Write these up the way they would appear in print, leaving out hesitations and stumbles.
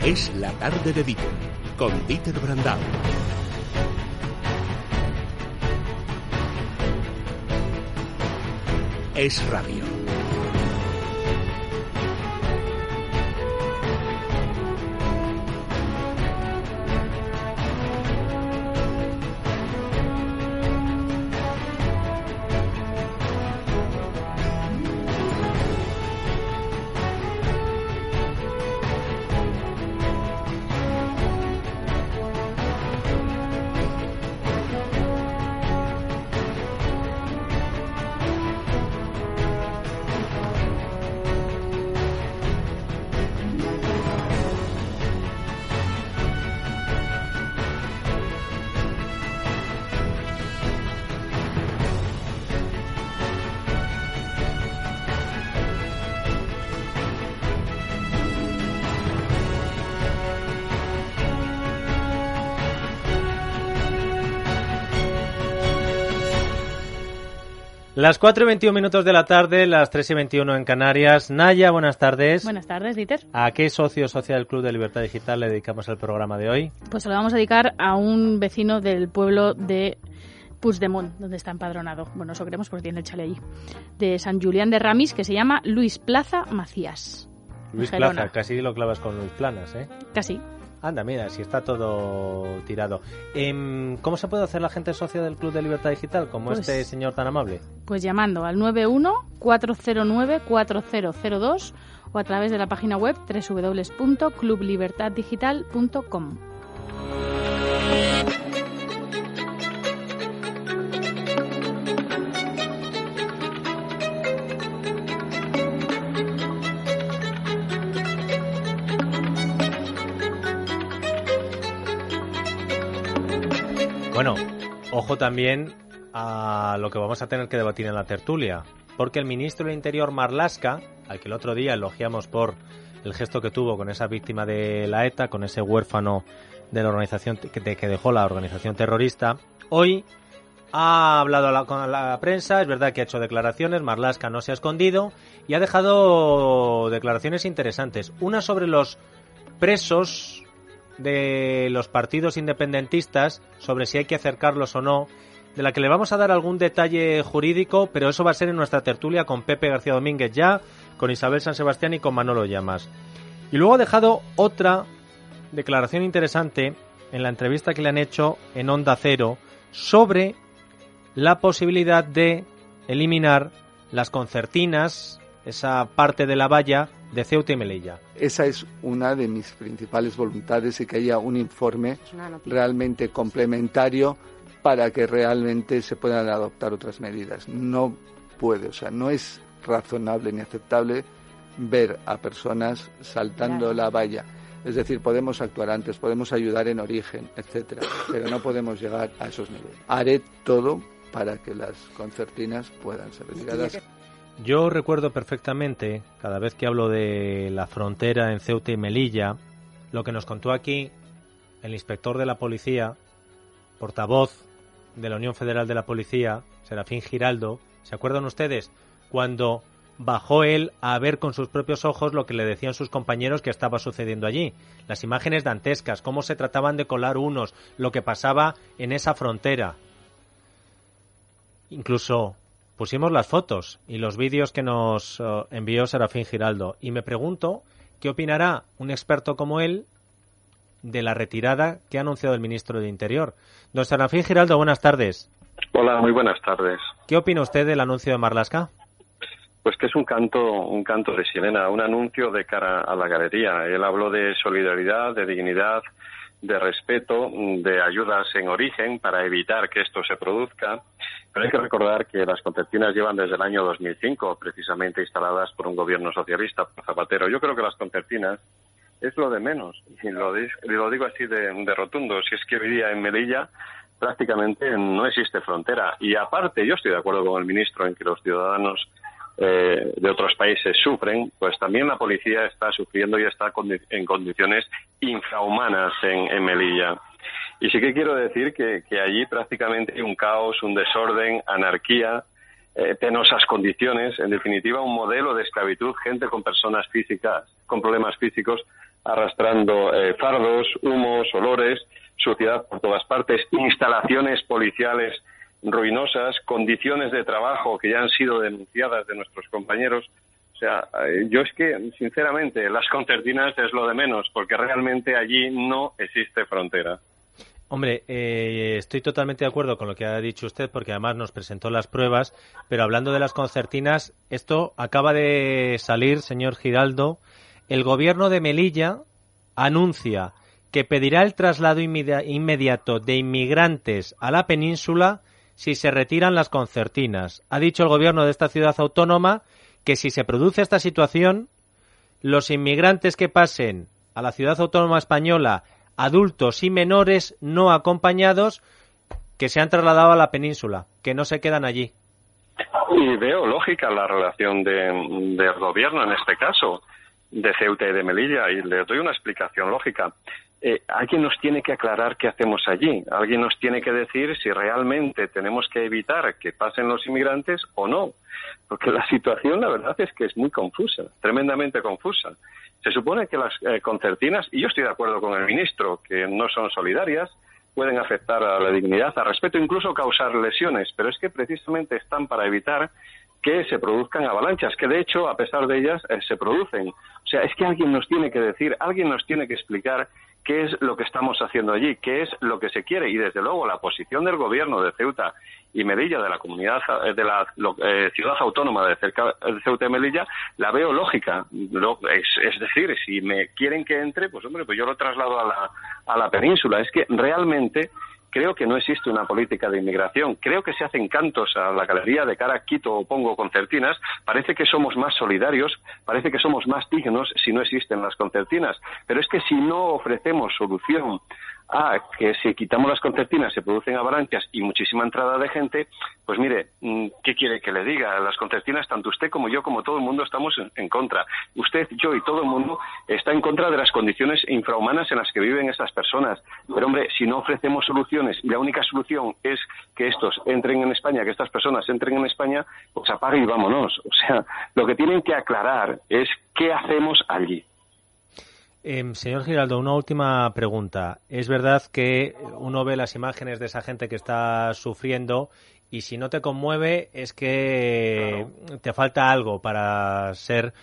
Es la tarde de Dieter, con Dieter Brandau. Es radio. Las 4:21 de la tarde, las 3:21 en Canarias. Naya, buenas tardes. Buenas tardes, Dieter. ¿A qué socio social del Club de Libertad Digital le dedicamos el programa de hoy? Pues se lo vamos a dedicar a un vecino del pueblo de Puigdemont, donde está empadronado. Bueno, eso creemos porque tiene el chale allí. De San Julián de Ramis, que se llama Luis Plaza Macías. Luis Gerona. Plaza, casi lo clavas con Luis Planas, ¿eh? Casi. Anda, mira, si está todo tirado. ¿Cómo se puede hacer la gente socia del Club de Libertad Digital, como Pues, este señor tan amable? Pues llamando al 91-409-4002 o a través de la página web www.clublibertaddigital.com. Bueno, ojo también a lo que vamos a tener que debatir en la tertulia, porque el ministro del Interior, Marlaska, al que el otro día elogiamos por el gesto que tuvo con esa víctima de la ETA, con ese huérfano de la organización que dejó la organización terrorista, hoy ha hablado con la prensa. Es verdad que ha hecho declaraciones, Marlaska no se ha escondido y ha dejado declaraciones interesantes. Una sobre los presos de los partidos independentistas, sobre si hay que acercarlos o no, de la que le vamos a dar algún detalle jurídico, pero eso va a ser en nuestra tertulia con Pepe García Domínguez ya, con Isabel San Sebastián y con Manolo Llamas. Y luego ha dejado otra declaración interesante en la entrevista que le han hecho en Onda Cero sobre la posibilidad de eliminar las concertinas, esa parte de la valla de Ceuta y Melilla. Esa es una de mis principales voluntades, y que haya un informe realmente complementario para que realmente se puedan adoptar otras medidas. No puede, o sea, no es razonable ni aceptable ver a personas saltando la valla. Es decir, podemos actuar antes, podemos ayudar en origen, etcétera, pero no podemos llegar a esos niveles. Haré todo para que las concertinas puedan ser retiradas. Yo recuerdo perfectamente, cada vez que hablo de la frontera en Ceuta y Melilla, lo que nos contó aquí el inspector de la policía, portavoz de la Unión Federal de la Policía, Serafín Giraldo. ¿Se acuerdan ustedes? Cuando bajó él a ver con sus propios ojos lo que le decían sus compañeros que estaba sucediendo allí. Las imágenes dantescas, cómo se trataban de colar unos, lo que pasaba en esa frontera. Incluso pusimos las fotos y los vídeos que nos envió Serafín Giraldo. Y me pregunto qué opinará un experto como él de la retirada que ha anunciado el ministro de Interior. Don Serafín Giraldo, buenas tardes. Hola, muy buenas tardes. ¿Qué opina usted del anuncio de Marlaska? Pues que es un canto de sirena, un anuncio de cara a la galería. Él habló de solidaridad, de dignidad, de respeto, de ayudas en origen para evitar que esto se produzca. Pero hay que recordar que las concertinas llevan desde el año 2005, precisamente instaladas por un gobierno socialista, por Zapatero. Yo creo que las concertinas es lo de menos, y lo digo así de rotundo. Si es que hoy día en Melilla prácticamente no existe frontera. Y aparte, yo estoy de acuerdo con el ministro en que los ciudadanos de otros países sufren, pues también la policía está sufriendo y está en condiciones infrahumanas en Melilla. Y sí que quiero decir que allí prácticamente hay un caos, un desorden, anarquía, penosas condiciones, en definitiva un modelo de esclavitud, gente con personas físicas, con problemas físicos, arrastrando fardos, humos, olores, suciedad por todas partes, instalaciones policiales ruinosas, condiciones de trabajo que ya han sido denunciadas de nuestros compañeros. O sea, yo es que, sinceramente, las concertinas es lo de menos, porque realmente allí no existe frontera. Hombre, estoy totalmente de acuerdo con lo que ha dicho usted, porque además nos presentó las pruebas, pero hablando de las concertinas, esto acaba de salir, señor Giraldo. El gobierno de Melilla anuncia que pedirá el traslado inmediato de inmigrantes a la península si se retiran las concertinas. Ha dicho el gobierno de esta ciudad autónoma que si se produce esta situación, los inmigrantes que pasen a la ciudad autónoma española, adultos y menores no acompañados, que se han trasladado a la península, que no se quedan allí. Y veo lógica la relación del gobierno, en este caso, de Ceuta y de Melilla, y le doy una explicación lógica. Alguien nos tiene que aclarar qué hacemos allí. Alguien nos tiene que decir si realmente tenemos que evitar que pasen los inmigrantes o no. Porque la situación, la verdad, es que es muy confusa, tremendamente confusa. Se supone que las concertinas, y yo estoy de acuerdo con el ministro, que no son solidarias, pueden afectar a la dignidad, al respeto, incluso causar lesiones, pero es que precisamente están para evitar que se produzcan avalanchas, que de hecho, a pesar de ellas, se producen. O sea, es que alguien nos tiene que decir, alguien nos tiene que explicar qué es lo que estamos haciendo allí, qué es lo que se quiere, y desde luego la posición del gobierno de Ceuta y Melilla, de la comunidad, de la ciudad autónoma de Ceuta y Melilla, la veo lógica. Es decir, si me quieren que entre, pues hombre, pues yo lo traslado a la península. Es que realmente creo que no existe una política de inmigración. Creo que se hacen cantos a la galería de cara a Quito o pongo concertinas. Parece que somos más solidarios, parece que somos más dignos si no existen las concertinas. Pero es que si no ofrecemos solución a que si quitamos las concertinas se producen avalanchas y muchísima entrada de gente, pues mire, ¿qué quiere que le diga? Las concertinas, tanto usted como yo, como todo el mundo, estamos en contra. Usted, yo y todo el mundo está en contra de las condiciones infrahumanas en las que viven esas personas. Pero hombre, si no ofrecemos soluciones y la única solución es que estos entren en España, que estas personas entren en España, pues apague y vámonos. O sea, lo que tienen que aclarar es qué hacemos allí. Señor Giraldo, una última pregunta. Es verdad que uno ve las imágenes de esa gente que está sufriendo y si no te conmueve es que te falta algo para ser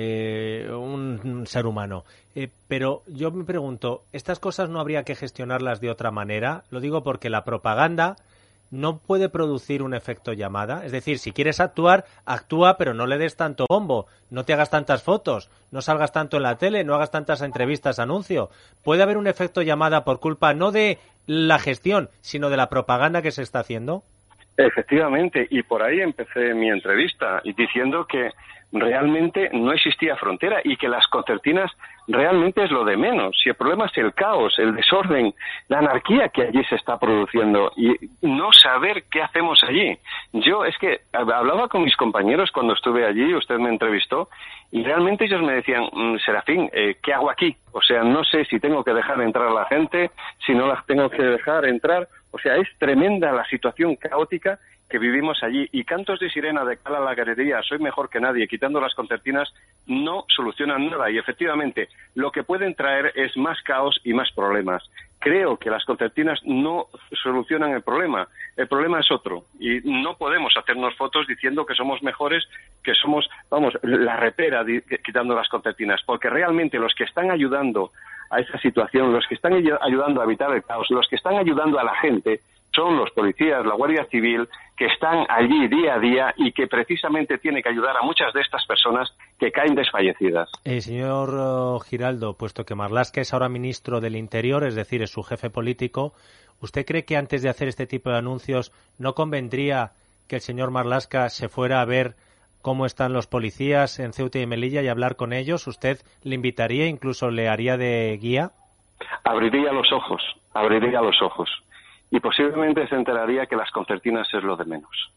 un ser humano. Pero yo me pregunto, ¿estas cosas no habría que gestionarlas de otra manera? Lo digo porque la propaganda no puede producir un efecto llamada. Es decir, si quieres actuar, actúa, pero no le des tanto bombo, no te hagas tantas fotos, no salgas tanto en la tele, no hagas tantas entrevistas, anuncio. Puede haber un efecto llamada por culpa no de la gestión, sino de la propaganda que se está haciendo. Efectivamente, y por ahí empecé mi entrevista y diciendo que realmente no existía frontera y que las concertinas realmente es lo de menos. Si el problema es el caos, el desorden, la anarquía que allí se está produciendo y no saber qué hacemos allí. Yo es que hablaba con mis compañeros cuando estuve allí, usted me entrevistó, y realmente ellos me decían, Serafín, ¿qué hago aquí? O sea, no sé si tengo que dejar entrar a la gente, si no las tengo que dejar entrar. O sea, es tremenda la situación caótica que vivimos allí. Y cantos de sirena de cara a la galería, soy mejor que nadie, quitando las concertinas, no solucionan nada. Y efectivamente, lo que pueden traer es más caos y más problemas. Creo que las concertinas no solucionan el problema. El problema es otro. Y no podemos hacernos fotos diciendo que somos mejores, que somos, vamos, la repera quitando las concertinas. Porque realmente los que están ayudando a esa situación, los que están ayudando a evitar el caos, los que están ayudando a la gente, son los policías, la Guardia Civil, que están allí día a día y que precisamente tiene que ayudar a muchas de estas personas que caen desfallecidas. Señor Giraldo, puesto que Marlaska es ahora ministro del Interior, es decir, es su jefe político, ¿usted cree que antes de hacer este tipo de anuncios no convendría que el señor Marlaska se fuera a ver cómo están los policías en Ceuta y Melilla y hablar con ellos? ¿Usted le invitaría, incluso le haría de guía? Abriría los ojos. Y posiblemente se enteraría que las concertinas es lo de menos.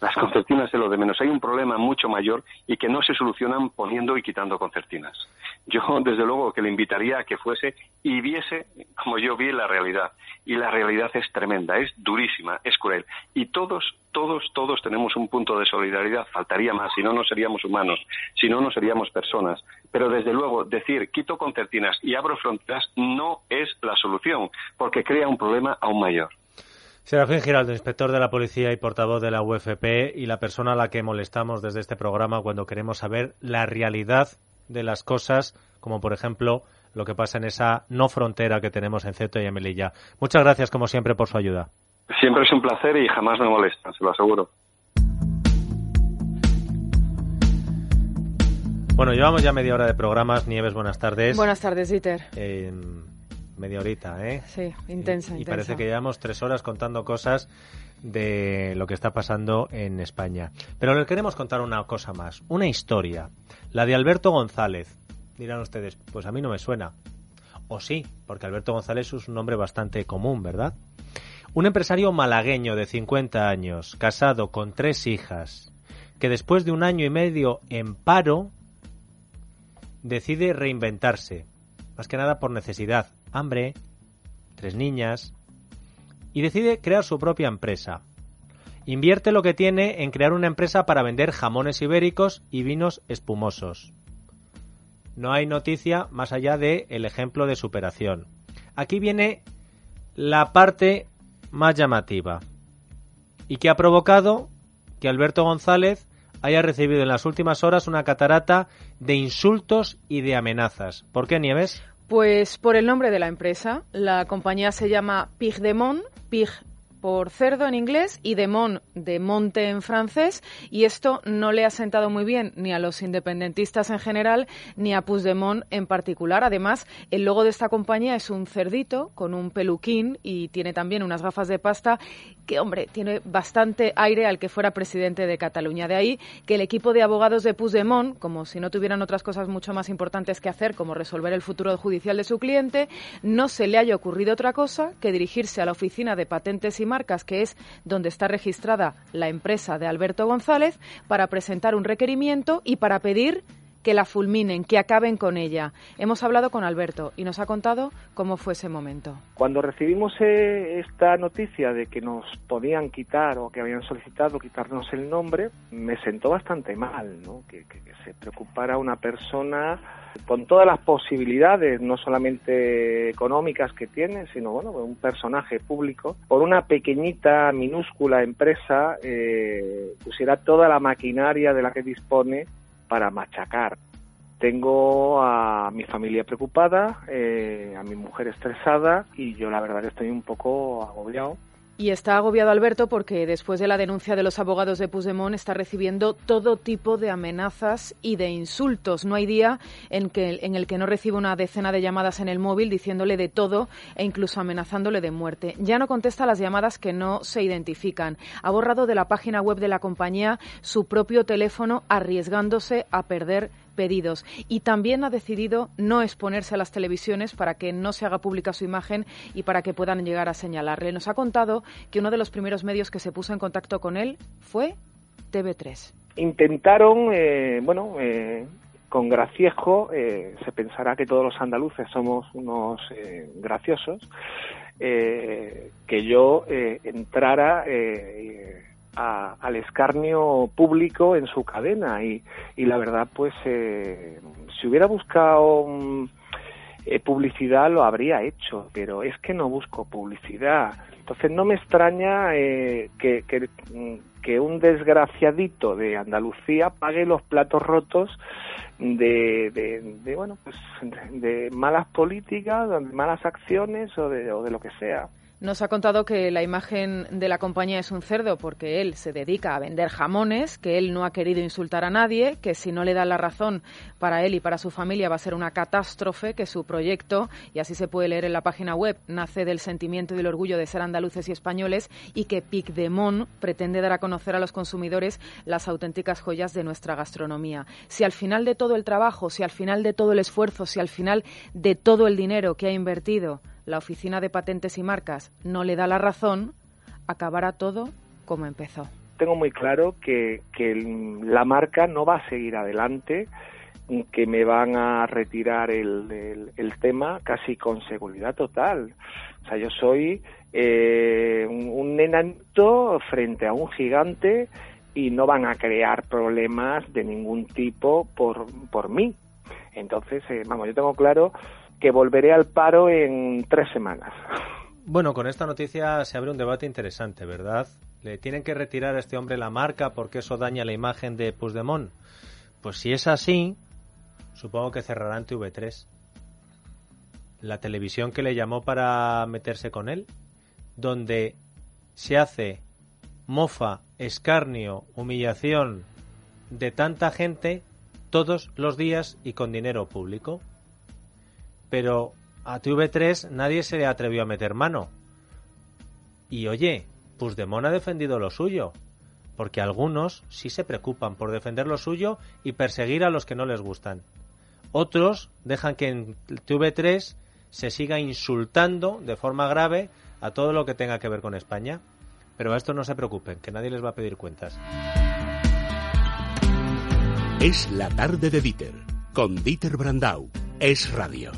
Las concertinas es lo de menos. Hay un problema mucho mayor y que no se solucionan poniendo y quitando concertinas. Yo, desde luego, que le invitaría a que fuese y viese como yo vi la realidad. Y la realidad es tremenda, es durísima, es cruel. Y todos tenemos un punto de solidaridad. Faltaría más, si no, no seríamos humanos, si no, no seríamos personas. Pero, desde luego, decir quito concertinas y abro fronteras no es la solución, porque crea un problema aún mayor. Serafín Giraldo, inspector de la policía y portavoz de la UFP, y la persona a la que molestamos desde este programa cuando queremos saber la realidad de las cosas, como por ejemplo lo que pasa en esa no frontera que tenemos en Ceuta y en Melilla. Muchas gracias, como siempre, por su ayuda. Siempre es un placer y jamás me molesta, se lo aseguro. Bueno, llevamos ya media hora de programas. Nieves, buenas tardes. Buenas tardes, Dieter. Media horita, ¿eh? Sí, intensa. Y parece que llevamos 3 horas contando cosas de lo que está pasando en España. Pero les queremos contar una cosa más, una historia, la de Alberto González. Dirán ustedes, pues a mí no me suena. O sí, porque Alberto González es un nombre bastante común, ¿verdad? Un empresario malagueño de 50 años, casado con 3 hijas, que después de 1 año y medio en paro, decide reinventarse, más que nada por necesidad, hambre, 3 niñas, y decide crear su propia empresa. Invierte lo que tiene en crear una empresa para vender jamones ibéricos y vinos espumosos. No hay noticia más allá de el ejemplo de superación. Aquí viene la parte más llamativa y que ha provocado que Alberto González haya recibido en las últimas horas una catarata de insultos y de amenazas. ¿Por qué, Nieves? Pues por el nombre de la empresa. La compañía se llama Pig de Mont, Pig por cerdo en inglés y de Mont de monte en francés, y esto no le ha sentado muy bien ni a los independentistas en general ni a Puigdemont en particular. Además, el logo de esta compañía es un cerdito con un peluquín y tiene también unas gafas de pasta que, hombre, tiene bastante aire al que fuera presidente de Cataluña. De ahí que el equipo de abogados de Puigdemont, como si no tuvieran otras cosas mucho más importantes que hacer, como resolver el futuro judicial de su cliente, no se le haya ocurrido otra cosa que dirigirse a la oficina de patentes y marcas, que es donde está registrada la empresa de Alberto González, para presentar un requerimiento y para pedir que la fulminen, que acaben con ella. Hemos hablado con Alberto y nos ha contado cómo fue ese momento. Cuando recibimos esta noticia de que nos podían quitar o que habían solicitado quitarnos el nombre, me sentó bastante mal, ¿no? Que se preocupara una persona con todas las posibilidades, no solamente económicas que tiene, sino bueno, un personaje público, por una pequeñita, minúscula empresa, pusiera toda la maquinaria de la que dispone para machacar. Tengo a mi familia preocupada, a mi mujer estresada, y yo la verdad que estoy un poco agobiado. Y está agobiado Alberto porque después de la denuncia de los abogados de Puigdemont está recibiendo todo tipo de amenazas y de insultos. No hay día en el que no reciba una decena de llamadas en el móvil diciéndole de todo e incluso amenazándole de muerte. Ya no contesta las llamadas que no se identifican. Ha borrado de la página web de la compañía su propio teléfono, arriesgándose a perder pedidos, y también ha decidido no exponerse a las televisiones para que no se haga pública su imagen y para que puedan llegar a señalarle. Nos ha contado que uno de los primeros medios que se puso en contacto con él fue TV3. Intentaron, con graciejo, se pensará que todos los andaluces somos unos graciosos, que yo entrara al escarnio público en su cadena, y la verdad, pues si hubiera buscado publicidad lo habría hecho, pero es que no busco publicidad. Entonces no me extraña que un desgraciadito de Andalucía pague los platos rotos de malas políticas, de malas acciones o de lo que sea. Nos ha contado que la imagen de la compañía es un cerdo porque él se dedica a vender jamones, que él no ha querido insultar a nadie, que si no le dan la razón para él y para su familia va a ser una catástrofe, que su proyecto, y así se puede leer en la página web, nace del sentimiento y del orgullo de ser andaluces y españoles, y que Pig de Mont pretende dar a conocer a los consumidores las auténticas joyas de nuestra gastronomía. Si al final de todo el trabajo, si al final de todo el esfuerzo, si al final de todo el dinero que ha invertido la Oficina de Patentes y Marcas no le da la razón, acabará todo como empezó. tengo muy claro que la marca no va a seguir adelante, que me van a retirar el tema casi con seguridad total. O sea, yo soy un enanito frente a un gigante y no van a crear problemas de ningún tipo por mí. Entonces, yo tengo claro que volveré al paro en 3 semanas. Bueno, con esta noticia se abre un debate interesante, ¿verdad? ¿Le tienen que retirar a este hombre la marca porque eso daña la imagen de Puigdemont? Pues si es así, supongo que cerrarán TV3. La televisión que le llamó para meterse con él, donde se hace mofa, escarnio, humillación de tanta gente todos los días y con dinero público. Pero a TV3 nadie se le atrevió a meter mano. Y oye, Puigdemont ha defendido lo suyo, porque algunos sí se preocupan por defender lo suyo y perseguir a los que no les gustan. Otros dejan que en TV3 se siga insultando de forma grave a todo lo que tenga que ver con España. Pero a esto no se preocupen, que nadie les va a pedir cuentas. Es la tarde de Dieter, con Dieter Brandau. Es Radio.